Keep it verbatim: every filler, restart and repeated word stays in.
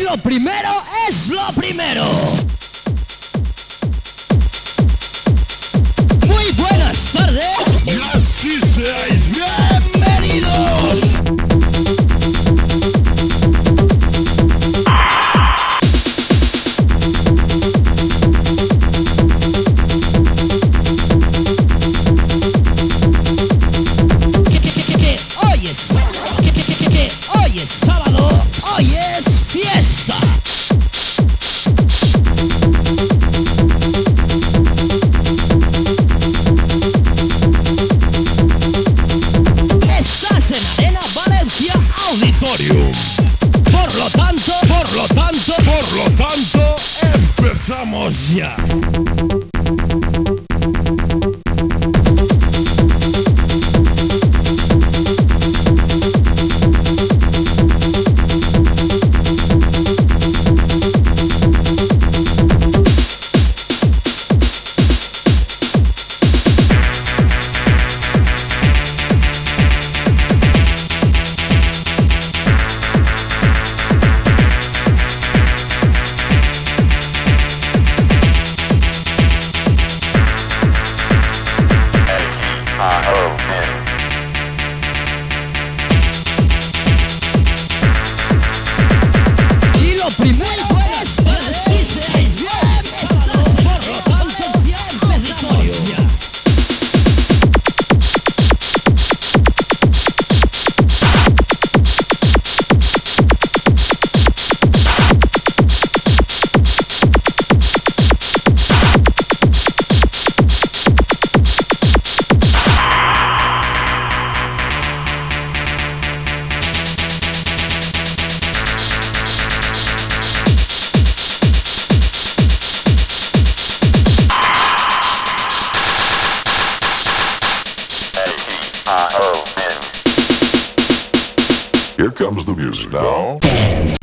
lo primero es lo primero. Muy buenas tardes. Y así seáis Bienvenidos. Hoy es, hoy es sábado, hoy es fiesta. Estás en Arena Valencia Auditorium. Por lo tanto, por lo tanto, por lo tanto, empezamos ya. Y lo primero es vestirse bien, por lo tanto ya empezamos ya. Here comes the music now.